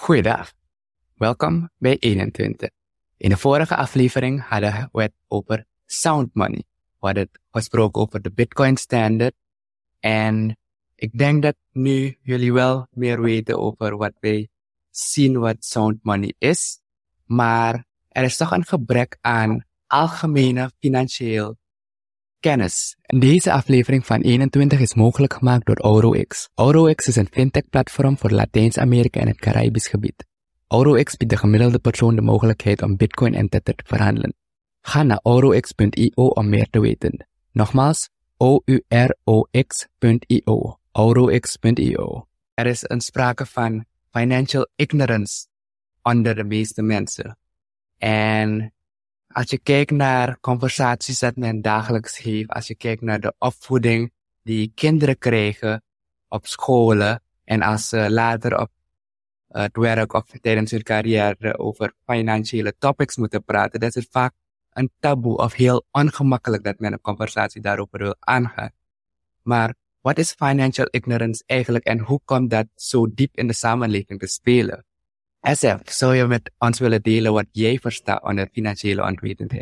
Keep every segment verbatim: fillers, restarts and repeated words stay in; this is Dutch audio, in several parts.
Goeiedag, welkom bij eenentwintig. In de vorige aflevering hadden we het over sound money. We hadden het gesproken over de Bitcoin standard. En ik denk dat nu jullie wel meer weten over wat wij zien wat sound money is. Maar er is toch een gebrek aan algemene financieel kennis. Deze aflevering van eenentwintig is mogelijk gemaakt door AuroX. AuroX is een fintech-platform voor Latijns-Amerika en het Caribisch gebied. AuroX biedt de gemiddelde persoon de mogelijkheid om Bitcoin en Tether te verhandelen. Ga naar aurox punt io om meer te weten. Nogmaals, O U R O X punt io. aurox punt io. Er is een sprake van financial ignorance onder de meeste mensen. En als je kijkt naar conversaties dat men dagelijks heeft, als je kijkt naar de opvoeding die kinderen krijgen op scholen en als ze later op het werk of tijdens hun carrière over financiële topics moeten praten, dat is het vaak een taboe of heel ongemakkelijk dat men een conversatie daarover wil aangaan. Maar wat is financial ignorance eigenlijk en hoe komt dat zo diep in de samenleving te spelen? S F, zou je met ons willen delen wat jij verstaat onder financiële onwetendheid?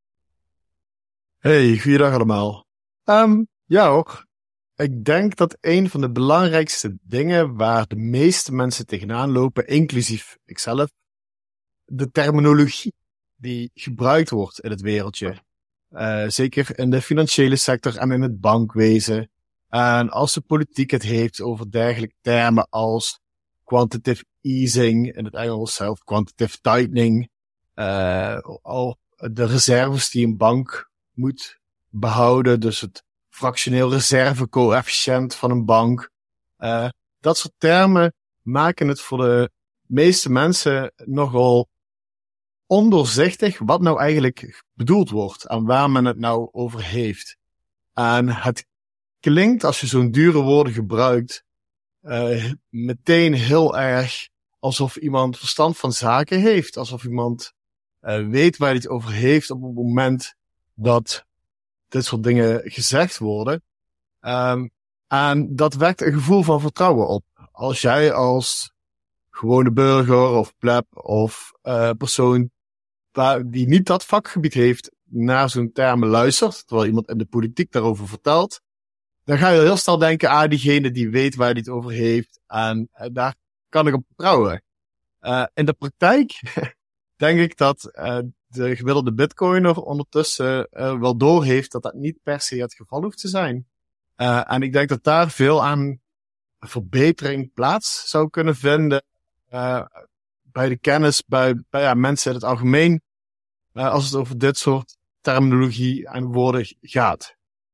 Hey, goeiedag allemaal. Um, ja hoor, ik denk dat een van de belangrijkste dingen waar de meeste mensen tegenaan lopen, inclusief ikzelf, de terminologie die gebruikt wordt in het wereldje. Uh, zeker in de financiële sector en in het bankwezen. En als de politiek het heeft over dergelijke termen als quantitative easing, in het Engels zelf quantitative tightening, uh, al de reserves die een bank moet behouden, dus het fractioneel reservecoëfficiënt van een bank. Uh, dat soort termen maken het voor de meeste mensen nogal ondoorzichtig wat nou eigenlijk bedoeld wordt en waar men het nou over heeft. En het klinkt, als je zo'n dure woorden gebruikt, uh, meteen heel erg alsof iemand verstand van zaken heeft. Alsof iemand uh, weet waar hij het over heeft op het moment dat dit soort dingen gezegd worden. Um, en dat wekt een gevoel van vertrouwen op. Als jij als gewone burger of pleb of uh, persoon die niet dat vakgebied heeft naar zo'n termen luistert, terwijl iemand in de politiek daarover vertelt, dan ga je heel snel denken, ah, diegene die weet waar hij het over heeft en uh, daar kan ik op vertrouwen. Uh, in de praktijk denk ik dat uh, de gemiddelde bitcoiner ondertussen uh, wel doorheeft dat dat niet per se het geval hoeft te zijn. Uh, en ik denk dat daar veel aan verbetering plaats zou kunnen vinden uh, bij de kennis, bij, bij ja, mensen in het algemeen, uh, als het over dit soort terminologie en woorden gaat.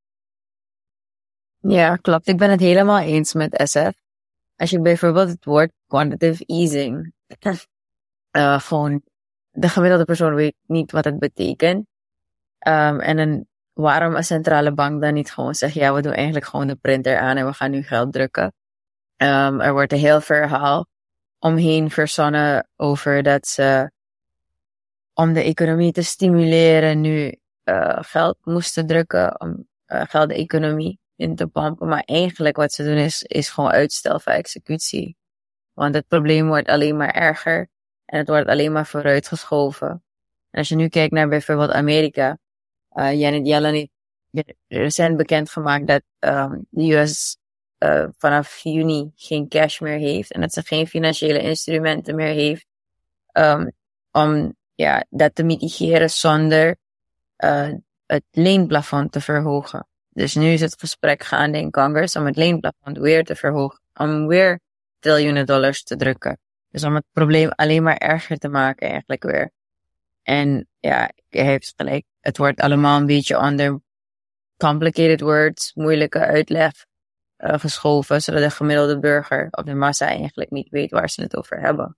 Ja, klopt. Ik ben het helemaal eens met S F. Als je bijvoorbeeld het woord quantitative easing, uh, gewoon de gemiddelde persoon weet niet wat het betekent. Um, en dan waarom een centrale bank dan niet gewoon zegt, ja, we doen eigenlijk gewoon de printer aan en we gaan nu geld drukken. Um, er wordt een heel verhaal omheen verzonnen over dat ze, om de economie te stimuleren, nu uh, geld moesten drukken om uh, geld de economie in te pompen. Maar eigenlijk wat ze doen is, is gewoon uitstel van executie. Want het probleem wordt alleen maar erger en het wordt alleen maar vooruitgeschoven. En als je nu kijkt naar bijvoorbeeld Amerika, uh, Janet Yellen heeft recent bekendgemaakt dat um, de U S uh, vanaf juni geen cash meer heeft en dat ze geen financiële instrumenten meer heeft um, om ja, dat te mitigeren zonder uh, het leenplafond te verhogen. Dus nu is het gesprek gaande in Congress om het leenplafond weer te verhogen, om weer triljoenen dollars te drukken. Dus om het probleem alleen maar erger te maken eigenlijk weer. En ja, hij heeft gelijk. Het wordt allemaal een beetje onder complicated words, moeilijke uitleg uh, geschoven, zodat de gemiddelde burger of de massa eigenlijk niet weet waar ze het over hebben.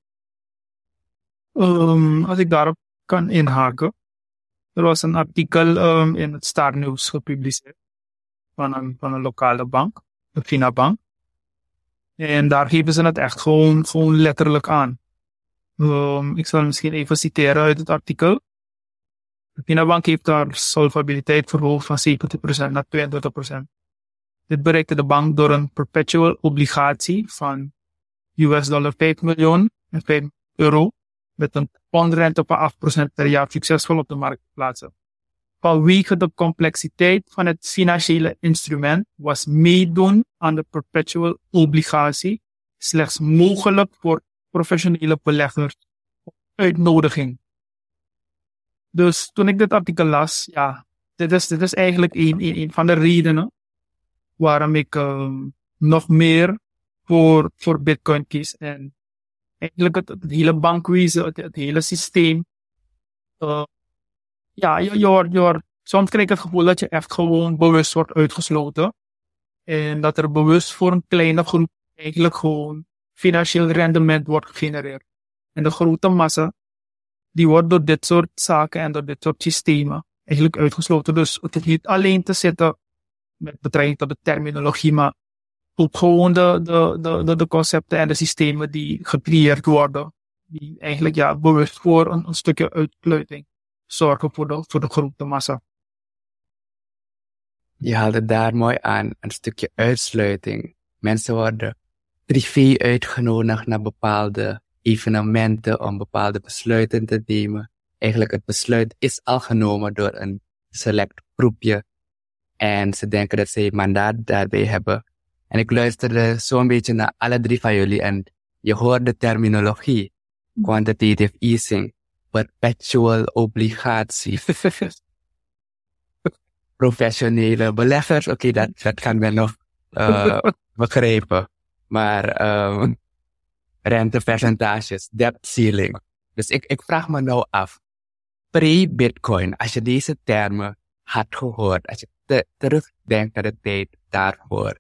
Um, als ik daarop kan inhaken. Er was een artikel um, in het Star News gepubliceerd van een, van een lokale bank, de Finabank. En daar geven ze het echt gewoon, gewoon letterlijk aan. Um, ik zal misschien even citeren uit het artikel. De Finabank heeft haar solvabiliteit verhoogd van zeventig procent naar tweeëntwintig procent. Dit bereikte de bank door een perpetual obligatie van U S dollar vijf miljoen vijf euro met een pondrente van acht procent per jaar succesvol op de markt plaatsen. Vanwege de complexiteit van het financiële instrument was meedoen aan de perpetual obligatie slechts mogelijk voor professionele beleggers op uitnodiging. Dus toen ik dit artikel las, ja, dit is, dit is eigenlijk een, een, een van de redenen waarom ik uh, nog meer voor, voor Bitcoin kies. En eigenlijk het, het hele bankwezen, het, het hele systeem. Uh, ja, je, je, wordt, je wordt, soms krijg ik het gevoel dat je echt gewoon bewust wordt uitgesloten. En dat er bewust voor een kleine groep eigenlijk gewoon financieel rendement wordt gegenereerd. En de grote massa, die wordt door dit soort zaken en door dit soort systemen eigenlijk uitgesloten. Dus het is niet alleen te zitten met betrekking tot de terminologie, maar ook gewoon de, de, de, de concepten en de systemen die gecreëerd worden. Die eigenlijk ja, bewust voor een, een stukje uitsluiting zorgen voor de, voor de grote massa. Je haalde daar mooi aan, een stukje uitsluiting. Mensen worden privé uitgenodigd naar bepaalde evenementen om bepaalde besluiten te nemen. Eigenlijk het besluit is al genomen door een select groepje. En ze denken dat ze een mandaat daarbij hebben. En ik luisterde zo'n beetje naar alle drie van jullie en je hoort de terminologie. Quantitative easing, perpetual obligatie. Professionele beleggers, oké, okay, dat, dat kan men nog uh, begrijpen. Maar um, rentepercentages, debt ceiling. Dus ik, ik vraag me nou af, pre-Bitcoin, als je deze termen had gehoord, als je te, terugdenkt naar de tijd daarvoor,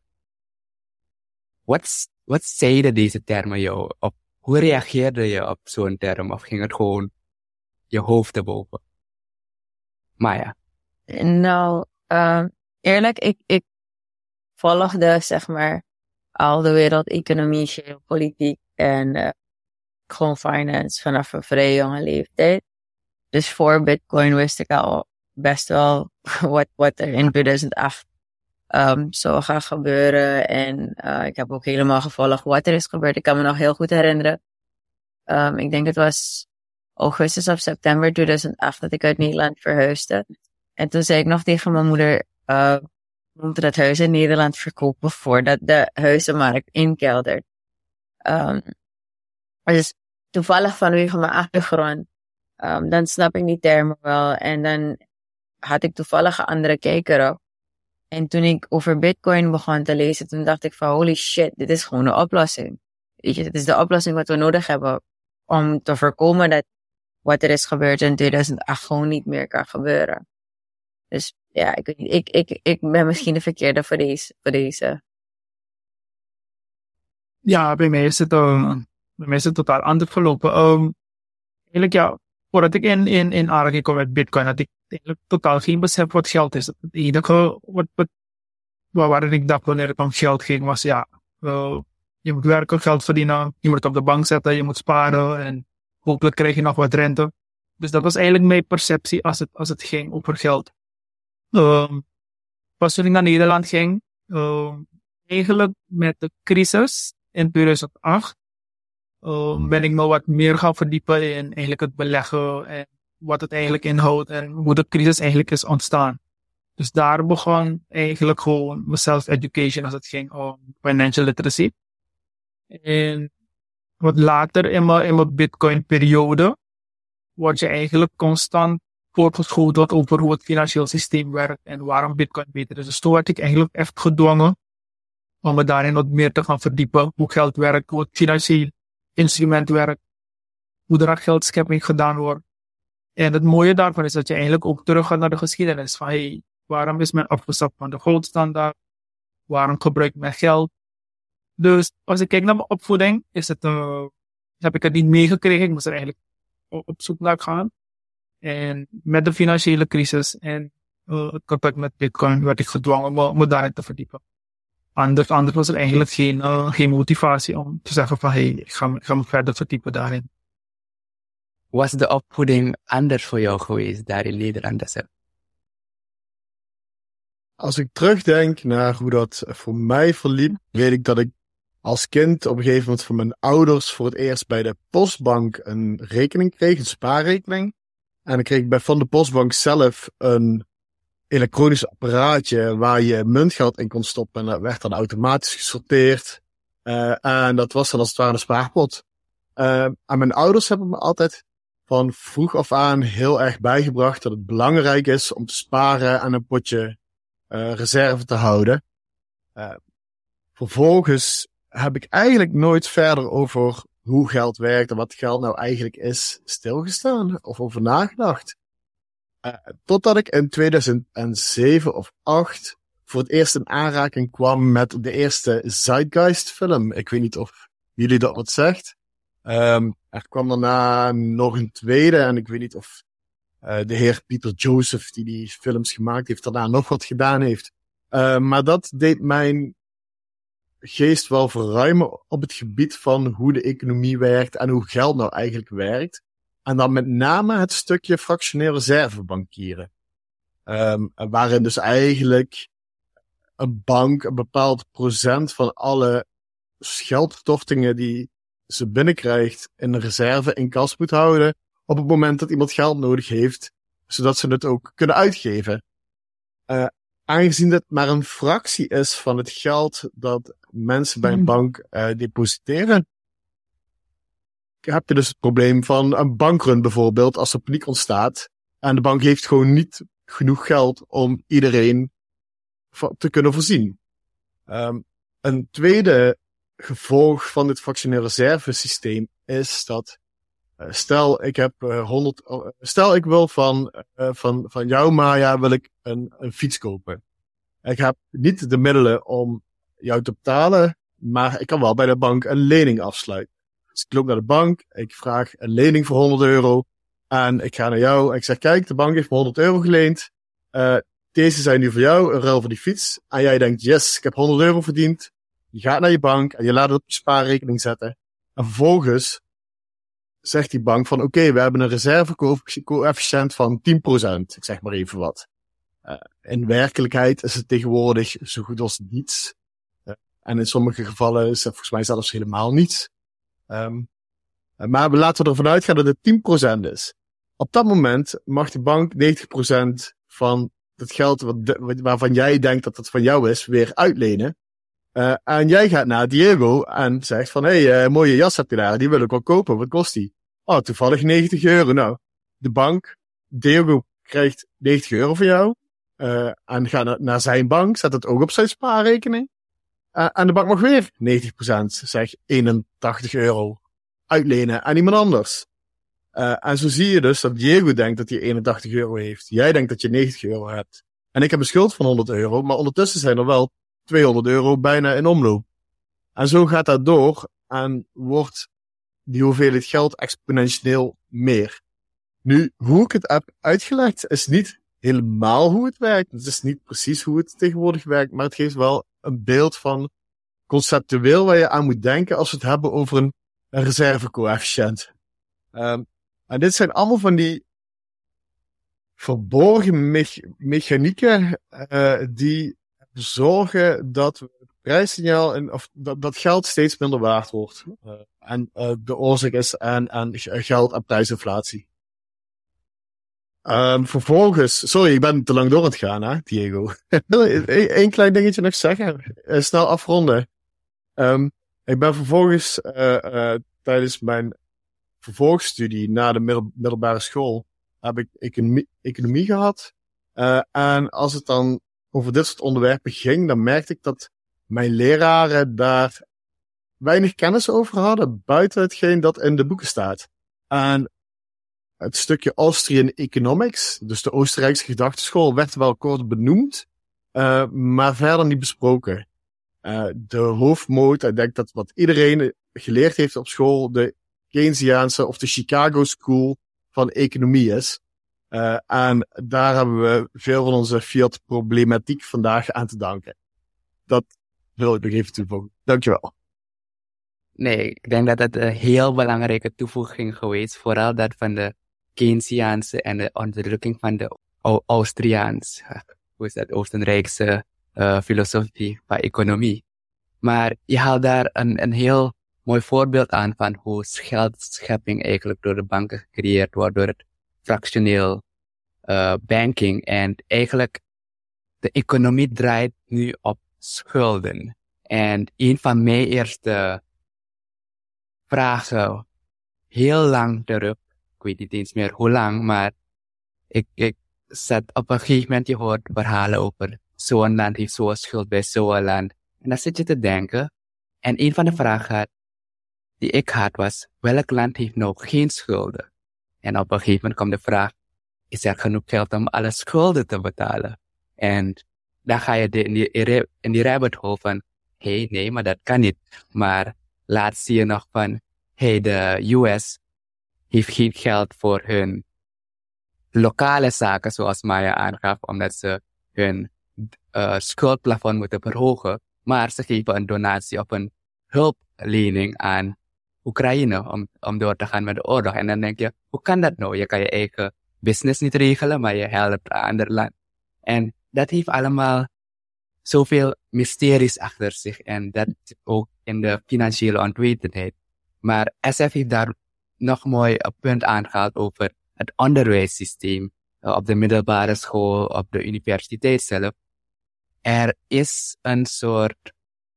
wat, wat zeiden deze termen jou? Of hoe reageerde je op zo'n term? Of ging het gewoon je hoofd erboven? Maya? Nou, um, eerlijk, ik, ik volgde, zeg maar, al de wereldeconomie, geopolitiek en uh, gewoon finance vanaf een vrij jonge leeftijd. Dus voor Bitcoin wist ik al best wel wat, wat er in tweeduizend acht um, zou gaan gebeuren. En uh, ik heb ook helemaal gevolgd wat er is gebeurd. Ik kan me nog heel goed herinneren. Um, ik denk het was augustus of september tweeduizend acht dat ik uit Nederland verhuisde. En toen zei ik nog tegen mijn moeder, uh, we moeten dat huis in Nederland verkopen voordat de huizenmarkt inkeldert. Um, dus toevallig vanwege mijn achtergrond, um, dan snap ik die termen wel. En dan had ik toevallig een andere kijker op. En toen ik over Bitcoin begon te lezen, toen dacht ik van holy shit, dit is gewoon een oplossing. Weet je, dit is de oplossing wat we nodig hebben om te voorkomen dat wat er is gebeurd in tweeduizend acht gewoon niet meer kan gebeuren. Dus ja, ik, ik, ik, ik ben misschien de verkeerde voor deze. Voor deze. Ja, bij mij is het, uh, bij mij is het totaal anders verlopen. Um, eigenlijk ja, voordat ik in, in, in aanraking kwam met Bitcoin, had ik eigenlijk totaal geen besef wat geld is. Het enige wat, wat, waarin ik dacht wanneer het om geld ging was, ja, uh, je moet werken, geld verdienen, je moet het op de bank zetten, je moet sparen en hopelijk krijg je nog wat rente. Dus dat was eigenlijk mijn perceptie als het, als het ging over geld. Um, pas toen ik naar Nederland ging, um, eigenlijk met de crisis in tweeduizend acht, um, ben ik me wat meer gaan verdiepen in eigenlijk het beleggen en wat het eigenlijk inhoudt en hoe de crisis eigenlijk is ontstaan. Dus daar begon eigenlijk gewoon mijn self-education als het ging om financial literacy. En wat later in mijn, in mijn Bitcoin-periode word je eigenlijk constant voorgeschoteld over hoe het financieel systeem werkt en waarom Bitcoin beter is. Dus toen werd ik eigenlijk echt gedwongen om me daarin wat meer te gaan verdiepen. Hoe geld werkt, hoe het financieel instrument werkt, hoe er aan geldschepping gedaan wordt. En het mooie daarvan is dat je eigenlijk ook terug gaat naar de geschiedenis. Van hey, waarom is men afgestapt van de goudstandaard? Waarom gebruik men geld? Dus als ik kijk naar mijn opvoeding, is het, uh, heb ik het niet meegekregen. Ik moest er eigenlijk op zoek naar gaan. En met de financiële crisis en uh, het contact met Bitcoin werd ik gedwongen om me daarin te verdiepen. Anders, anders was er eigenlijk geen, uh, geen motivatie om te zeggen van hey, ik ga, ik ga me verder verdiepen daarin. Was de opvoeding anders voor jou geweest daar in Nederland? Als ik terugdenk naar hoe dat voor mij verliep, weet ik dat ik als kind op een gegeven moment van mijn ouders voor het eerst bij de postbank een rekening kreeg, een spaarrekening. En dan kreeg ik bij van de postbank zelf een elektronisch apparaatje waar je muntgeld in kon stoppen. En dat werd dan automatisch gesorteerd. Uh, en dat was dan als het ware een spaarpot. Uh, en mijn ouders hebben me altijd van vroeg af aan heel erg bijgebracht dat het belangrijk is om te sparen en een potje uh, reserve te houden. Uh, vervolgens heb ik eigenlijk nooit verder over hoe geld werkt en wat geld nou eigenlijk is stilgestaan of over nagedacht. Uh, totdat ik in tweeduizend zeven of acht voor het eerst in aanraking kwam met de eerste Zeitgeist film. Ik weet niet of jullie dat wat zegt. Um, er kwam daarna nog een tweede en ik weet niet of uh, de heer Peter Joseph die die films gemaakt heeft daarna nog wat gedaan heeft. Uh, maar dat deed mijn geest wel verruimen op het gebied van hoe de economie werkt en hoe geld nou eigenlijk werkt. En dan met name het stukje fractioneel reservebankieren. Um, waarin dus eigenlijk een bank een bepaald procent van alle geldstortingen die ze binnenkrijgt in een reserve in kas moet houden op het moment dat iemand geld nodig heeft, zodat ze het ook kunnen uitgeven. Uh, aangezien dit maar een fractie is van het geld dat mensen bij een bank uh, depositeren, heb je dus het probleem van een bankrun bijvoorbeeld, als er paniek ontstaat en de bank heeft gewoon niet genoeg geld om iedereen te kunnen voorzien. Um, een tweede gevolg van dit fractioneel reservesysteem is dat, uh, stel ik heb uh, honderd, uh, stel ik wil van, uh, van, van jou Maya wil ik een, een fiets kopen. Ik heb niet de middelen om jou te betalen, maar ik kan wel bij de bank een lening afsluiten. Dus ik loop naar de bank, ik vraag een lening voor honderd euro en ik ga naar jou en ik zeg kijk, de bank heeft me honderd euro geleend, uh, deze zijn nu voor jou, een ruil voor die fiets. En jij denkt, yes, ik heb honderd euro verdiend. Je gaat naar je bank en je laat het op je spaarrekening zetten. En vervolgens zegt die bank van, oké, okay, we hebben een reservecoëfficiënt van tien procent. Ik zeg maar even wat. Uh, in werkelijkheid is het tegenwoordig zo goed als niets. Uh, en in sommige gevallen is het volgens mij zelfs helemaal niets. Um, maar we laten ervan uitgaan dat het tien procent is. Op dat moment mag de bank negentig procent van het geld wat de, waarvan jij denkt dat het van jou is, weer uitlenen. Uh, en jij gaat naar Diego en zegt van, hé, hey, uh, mooie jas heb je daar, die wil ik wel kopen, wat kost die? Oh, toevallig negentig euro. Nou, de bank, Diego krijgt negentig euro van jou, uh, en gaat naar, naar zijn bank, zet het ook op zijn spaarrekening. Uh, en de bank mag weer negentig procent, zeg eenentachtig euro, uitlenen aan iemand anders. Uh, en zo zie je dus dat Diego denkt dat hij eenentachtig euro heeft. Jij denkt dat je negentig euro hebt. En ik heb een schuld van honderd euro, maar ondertussen zijn er wel tweehonderd euro bijna in omloop. En zo gaat dat door en wordt die hoeveelheid geld exponentieel meer. Nu, hoe ik het heb uitgelegd, is niet helemaal hoe het werkt. Het is niet precies hoe het tegenwoordig werkt, maar het geeft wel een beeld van conceptueel waar je aan moet denken als we het hebben over een, een reservecoëfficiënt. Um, en dit zijn allemaal van die verborgen me- mechanieken uh, die zorgen dat het prijssignaal en, of dat, dat geld steeds minder waard wordt. Uh, en uh, de oorzaak is aan, aan geld- en prijsinflatie. Um, vervolgens, sorry, ik ben te lang door aan het gaan, hè, Diego. Eén klein dingetje nog zeggen. Uh, snel afronden. Um, ik ben vervolgens uh, uh, tijdens mijn vervolgstudie na de middel- middelbare school heb ik economie, economie gehad. Uh, en als het dan over dit soort onderwerpen ging, dan merkte ik dat mijn leraren daar weinig kennis over hadden, buiten hetgeen dat in de boeken staat. En het stukje Austrian Economics, dus de Oostenrijkse gedachteschool, werd wel kort benoemd, uh, maar verder niet besproken. Uh, de hoofdmoot, ik denk dat wat iedereen geleerd heeft op school, de Keynesiaanse of de Chicago School van economie is. Uh, en daar hebben we veel van onze Fiat-problematiek vandaag aan te danken. Dat wil ik nog even toevoegen. Dankjewel. Nee, ik denk dat het een heel belangrijke toevoeging geweest, vooral dat van de Keynesiaanse en de onderdrukking van de Austriaans, hoe is dat, Oostenrijkse uh, filosofie van economie. Maar je haalt daar een, een heel mooi voorbeeld aan van hoe geldschepping eigenlijk door de banken gecreëerd wordt, door het fractioneel uh, banking. En eigenlijk de economie draait nu op schulden. En een van mijn eerste vragen, heel lang terug, ik weet niet eens meer hoe lang, maar ik, ik zat op een gegeven moment, je hoort verhalen over zo'n land heeft zo'n schuld bij zo'n land. En dan zit je te denken. En een van de vragen die ik had was, welk land heeft nou geen schulden? En op een gegeven moment komt de vraag, is er genoeg geld om alle schulden te betalen? En dan ga je in die, in die rabbit hole van, hé, hey, nee, maar dat kan niet. Maar laat zie je nog van, hé, hey, de U S heeft geen geld voor hun lokale zaken, zoals Maya aangaf, omdat ze hun uh, schuldplafond moeten verhogen. Maar ze geven een donatie of een hulplening aan Oekraïne om, om door te gaan met de oorlog. En dan denk je, hoe kan dat nou? Je kan je eigen business niet regelen, maar je helpt een ander land. En dat heeft allemaal zoveel mysteries achter zich. En dat zit ook in de financiële onwetendheid. Maar S F heeft daar nog mooi een punt aangehaald over het onderwijssysteem uh, op de middelbare school, op de universiteit zelf. Er is een soort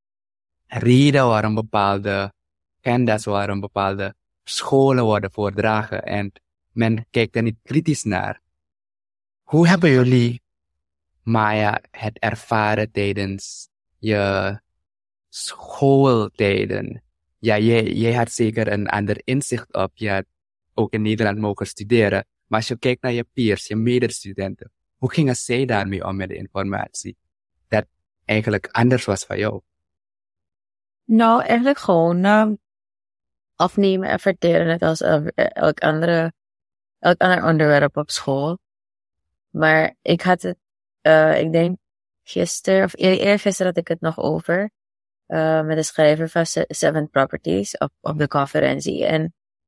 reden waarom bepaalde agenda's, waarom bepaalde scholen worden voordragen. En men kijkt er niet kritisch naar. Hoe hebben jullie, Maya, het ervaren tijdens je schooltijden? Ja, jij, jij had zeker een ander inzicht op. Je had ook in Nederland mogen studeren. Maar als je kijkt naar je peers, je medestudenten, hoe gingen zij daarmee om met de informatie dat eigenlijk anders was van jou? Nou, eigenlijk gewoon uh, afnemen en verteren, net als uh, elk andere, elk ander onderwerp op school. Maar ik had het, uh, ik denk gisteren, of eergisteren had ik het nog over, uh, met de schrijver van Seven Properties op, op de conferentie. En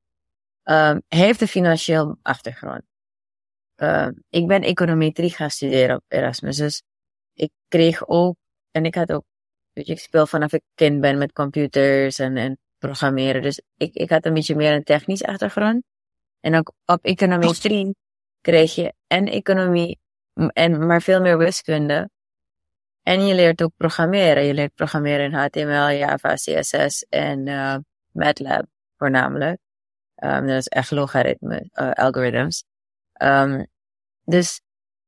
um, hij heeft een financieel achtergrond. Uh, ik ben econometrie gaan studeren op Erasmus, dus ik kreeg ook, en ik had ook, weet je, ik speel vanaf ik kind ben met computers en, en programmeren, dus ik, ik had een beetje meer een technisch achtergrond. En ook op econometrie kreeg je en economie, en maar veel meer wiskunde. En je leert ook programmeren. Je leert programmeren in H T M L, Java, C S S en uh, MATLAB voornamelijk. Um, dat is echt logaritme, uh, algorithms. Um, dus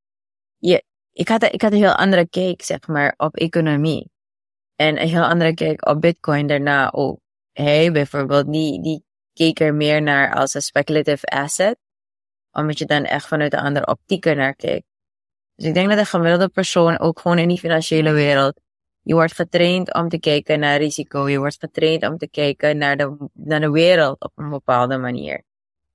je, ik, had, ik had een heel andere kijk, zeg maar, op economie. En een heel andere kijk op Bitcoin daarna ook. Hij bijvoorbeeld, die, die keek er meer naar als een speculative asset. Omdat je dan echt vanuit een andere optiek er naar kijkt. Dus ik denk dat de gemiddelde persoon, ook gewoon in die financiële wereld, je wordt getraind om te kijken naar risico. Je wordt getraind om te kijken naar de, naar de wereld op een bepaalde manier.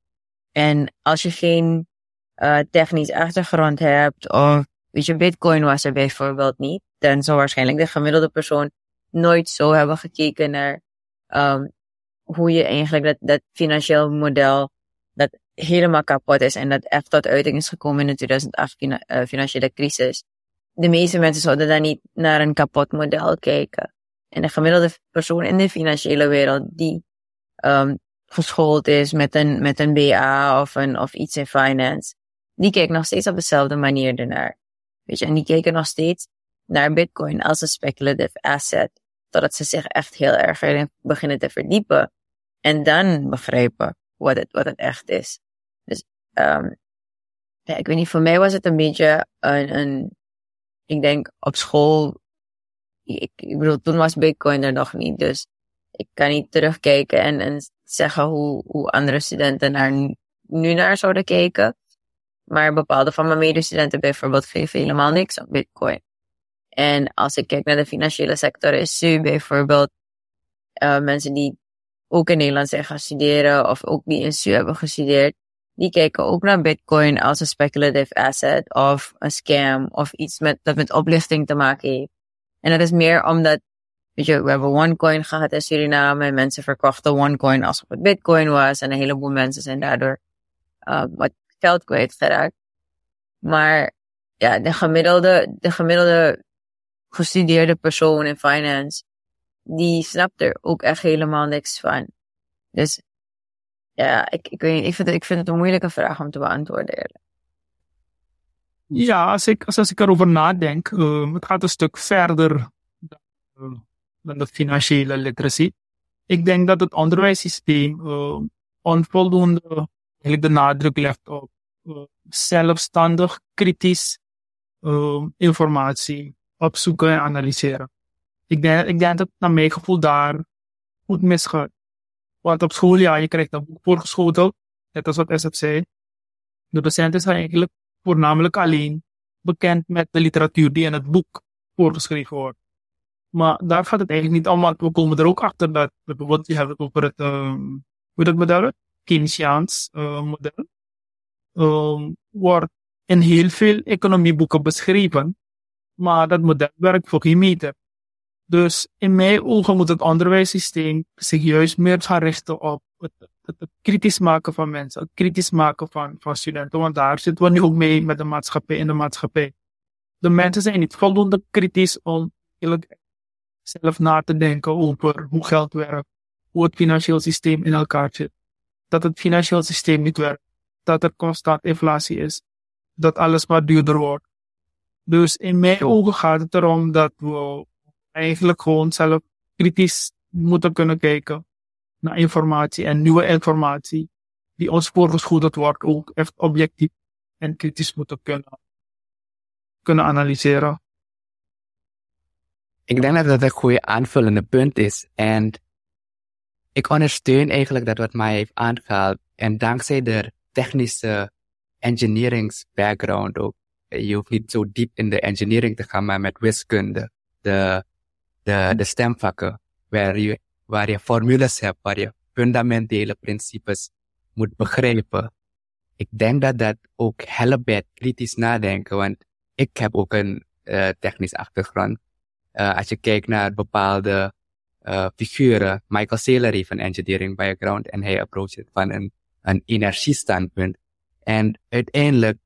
En als je geen uh, technisch achtergrond hebt, of weet je, Bitcoin was er bijvoorbeeld niet, dan zou waarschijnlijk de gemiddelde persoon nooit zo hebben gekeken naar um, hoe je eigenlijk dat, dat financieel model dat helemaal kapot is en dat echt tot uiting is gekomen in de tweeduizend acht fina- uh, financiële crisis. De meeste mensen zouden dan niet naar een kapot model kijken. En de gemiddelde persoon in de financiële wereld die um, geschoold is met een, met een B A of, een, of iets in finance, die kijkt nog steeds op dezelfde manier ernaar. Weet je, en die kijken nog steeds naar Bitcoin als een speculative asset, totdat ze zich echt heel erg erin beginnen te verdiepen. En dan begrijpen wat het, wat het echt is. Dus, um, ja, ik weet niet, voor mij was het een beetje een, een ik denk op school, ik, ik bedoel, toen was Bitcoin er nog niet, dus ik kan niet terugkijken en, en zeggen hoe, hoe andere studenten naar, nu naar zouden kijken. Maar bepaalde van mijn medestudenten bijvoorbeeld geven helemaal niks op Bitcoin. En als ik kijk naar de financiële sector, is S U bijvoorbeeld, uh, mensen die ook in Nederland zijn gaan studeren, of ook die in S U hebben gestudeerd, die kijken ook naar Bitcoin als een speculative asset, of een scam, of iets met, dat met oplichting te maken heeft. En dat is meer omdat, weet je, we hebben OneCoin gehad in Suriname, en mensen verkochten OneCoin alsof het Bitcoin was, en een heleboel mensen zijn daardoor uh, wat geld kwijtgeraakt. Maar ja, de gemiddelde, de gemiddelde gestudeerde persoon in finance, die snapt er ook echt helemaal niks van. Dus ja, ik, ik weet niet, ik vind, het, ik vind het een moeilijke vraag om te beantwoorden. Eerlijk. Ja, als ik, als, als ik erover nadenk, uh, het gaat een stuk verder dan, uh, dan de financiële literacy. Ik denk dat het onderwijssysteem uh, onvoldoende eigenlijk de nadruk legt op uh, zelfstandig, kritisch uh, informatie opzoeken en analyseren. Ik denk, ik denk dat naar mijn gevoel daar goed misgaat. Want op school, ja, je krijgt een boek voorgeschoteld, net als wat S F zei. De docenten zijn eigenlijk voornamelijk alleen bekend met de literatuur die in het boek voorgeschreven wordt. Maar daar gaat het eigenlijk niet om, want we komen er ook achter dat, bijvoorbeeld, je hebt het over het, um, hoe dat model, Keynesiaans uh, model, um, wordt in heel veel economieboeken beschreven, maar dat model werkt voor geen meter. Dus in mijn ogen moet het onderwijssysteem zich juist meer gaan richten op het, het, het kritisch maken van mensen, het kritisch maken van, van studenten, want daar zitten we nu ook mee met de maatschappij in de maatschappij. De mensen zijn niet voldoende kritisch om zelf na te denken over hoe geld werkt, hoe het financieel systeem in elkaar zit. Dat het financieel systeem niet werkt, dat er constant inflatie is, dat alles maar duurder wordt. Dus in mijn ogen gaat het erom dat we eigenlijk gewoon zelf kritisch moeten kunnen kijken naar informatie en nieuwe informatie die ons voorgeschoteld wordt, ook echt objectief en kritisch moeten kunnen, kunnen analyseren. Ik denk dat dat een goede aanvullende punt is. En ik ondersteun eigenlijk dat wat mij heeft aangehaald. En dankzij de technische engineering background ook. Je hoeft niet zo diep in de engineering te gaan, maar met wiskunde. De, de, de stemvakken. Waar je, waar je formules hebt, waar je fundamentele principes moet begrijpen. Ik denk dat dat ook helpt bij kritisch nadenken. Want ik heb ook een uh, technisch achtergrond. Uh, als je kijkt naar bepaalde uh, figuren, Michael Saylor heeft een engineering background en hij approacht het van een, een energiestandpunt. En uiteindelijk,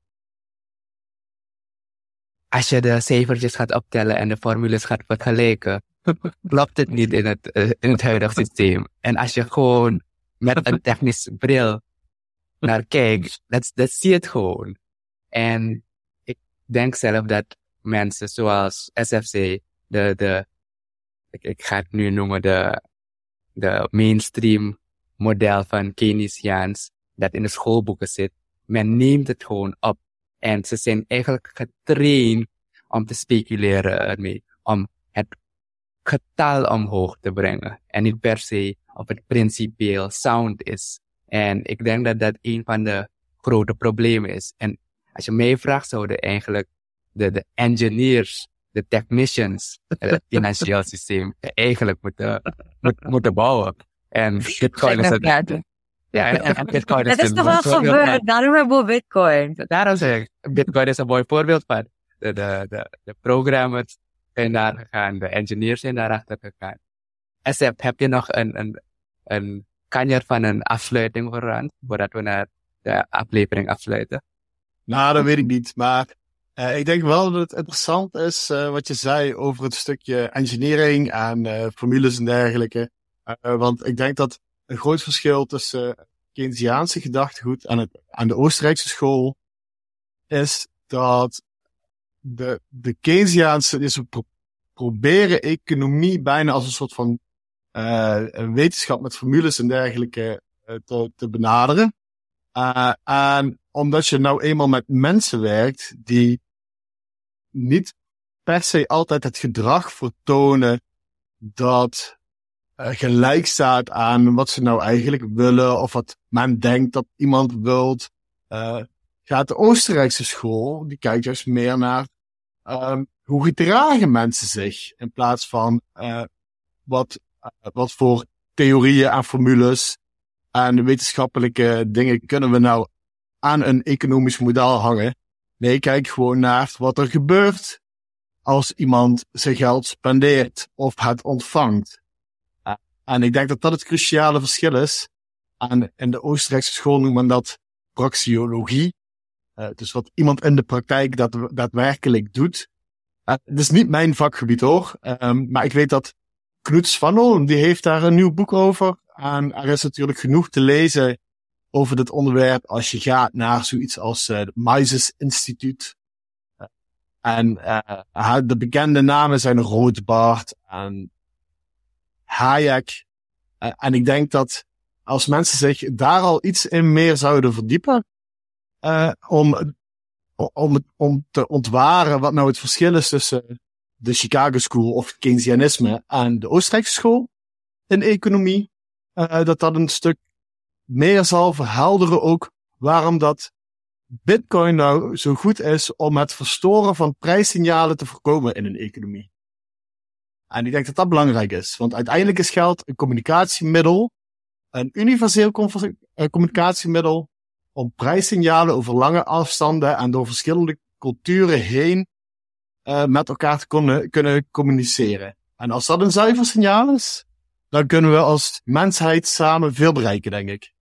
als je de cijfertjes gaat optellen en de formules gaat vergelijken, klopt het niet in het, uh, in het huidige systeem. En als je gewoon met een technisch bril naar kijkt, dat, dat zie je het gewoon. En ik denk zelf dat mensen zoals S F C, de, de, ik, ik ga het nu noemen, de, de mainstream model van Keynesiaans, dat in de schoolboeken zit, men neemt het gewoon op. En ze zijn eigenlijk getraind om te speculeren ermee, om het getal omhoog te brengen. En niet per se of het principieel sound is. En ik denk dat dat een van de grote problemen is. En als je mij vraagt, zouden eigenlijk de, de engineers, de technicians, het financieel systeem eigenlijk moeten, moet, moeten bouwen. En Bitcoin is het. Ja, en, en Bitcoin is het. is toch wel gebeurd, daarom hebben we Bitcoin. Daarom zeg ik, Bitcoin is een mooi voorbeeld van. De, de, de, de programmers zijn daar gegaan, de engineers zijn daarachter gegaan. Asep, heb je nog een, een, een kanjer van een afsluiting voor ons, voordat we naar de aflevering afsluiten? Nou, dat weet ik niet, maar uh, ik denk wel dat het interessant is uh, wat je zei over het stukje engineering en uh, formules en dergelijke. Uh, want ik denk dat een groot verschil tussen uh, Keynesiaanse gedachtegoed en, het, en de Oostenrijkse school is dat de, de Keynesiaanse, dus we pro- proberen economie bijna als een soort van uh, een wetenschap met formules en dergelijke uh, te, te benaderen. Uh, en omdat je nou eenmaal met mensen werkt die niet per se altijd het gedrag vertonen dat uh, gelijk staat aan wat ze nou eigenlijk willen of wat men denkt dat iemand wilt, uh, gaat de Oostenrijkse school, die kijkt juist meer naar um, hoe gedragen mensen zich in plaats van uh, wat, uh, wat voor theorieën en formules en wetenschappelijke dingen kunnen we nou aan een economisch model hangen. Nee, kijk gewoon naar wat er gebeurt als iemand zijn geld spendeert of het ontvangt. Uh, en ik denk dat dat het cruciale verschil is. En in de Oostenrijkse school noemt men dat praxeologie. Uh, dus wat iemand in de praktijk dat, daadwerkelijk doet. Uh, het is niet mijn vakgebied hoor. Um, maar ik weet dat Knut Svannel, die heeft daar een nieuw boek over. En er is natuurlijk genoeg te lezen over dit onderwerp als je gaat naar zoiets als uh, het Mises Instituut. Uh, en uh, de bekende namen zijn Rothbard en Hayek. Uh, en ik denk dat als mensen zich daar al iets in meer zouden verdiepen, uh, om, om, om te ontwaren wat nou het verschil is tussen de Chicago School of het Keynesianisme en de Oostenrijkse school in economie, uh, dat dat een stuk meer zal verhelderen ook waarom dat Bitcoin nou zo goed is om het verstoren van prijssignalen te voorkomen in een economie. En ik denk dat dat belangrijk is, want uiteindelijk is geld een communicatiemiddel, een universeel communicatiemiddel om prijssignalen over lange afstanden en door verschillende culturen heen uh, met elkaar te kunnen, kunnen communiceren. En als dat een zuiver signaal is, dan kunnen we als mensheid samen veel bereiken, denk ik.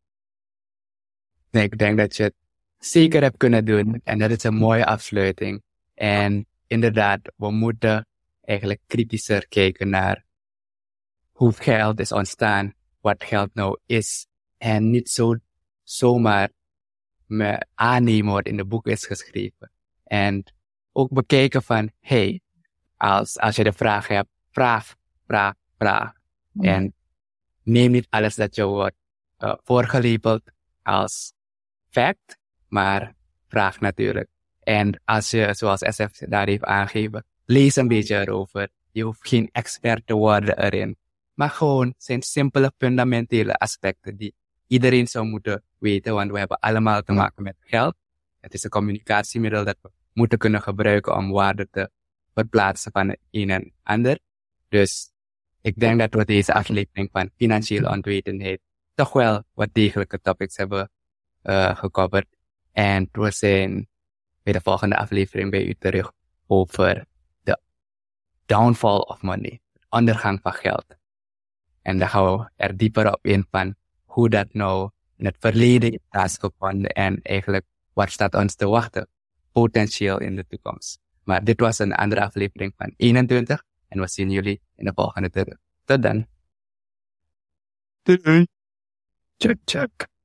Nee, ik denk dat je het zeker hebt kunnen doen. En dat is een mooie afsluiting. En inderdaad, we moeten eigenlijk kritischer kijken naar hoe geld is ontstaan, wat geld nou is. En niet zo zomaar me aannemen wat in de boek is geschreven. En ook bekijken van, hey, als, als je de vraag hebt, vraag, vraag, vraag. Mm. En neem niet alles dat je wordt uh, voorgelabeld als fact, maar vraag natuurlijk. En als je, zoals S F daar heeft aangegeven, lees een beetje erover. Je hoeft geen expert te worden erin. Maar gewoon zijn simpele fundamentele aspecten die iedereen zou moeten weten, want we hebben allemaal te maken met geld. Het is een communicatiemiddel dat we moeten kunnen gebruiken om waarde te verplaatsen van het een en ander. Dus ik denk dat we deze aflevering van financiële onwetendheid toch wel wat degelijke topics hebben uh, gecoverd. En we zijn bij de volgende aflevering bij u terug over de downfall of money, de ondergang van geld. En dan gaan we er dieper op in van hoe dat nou in het verleden is plaatsgevonden en eigenlijk wat staat ons te wachten, potentieel in de toekomst. Maar dit was een andere aflevering van eenentwintig en we zien jullie in de volgende terug. Tot dan. Doei. Check, check.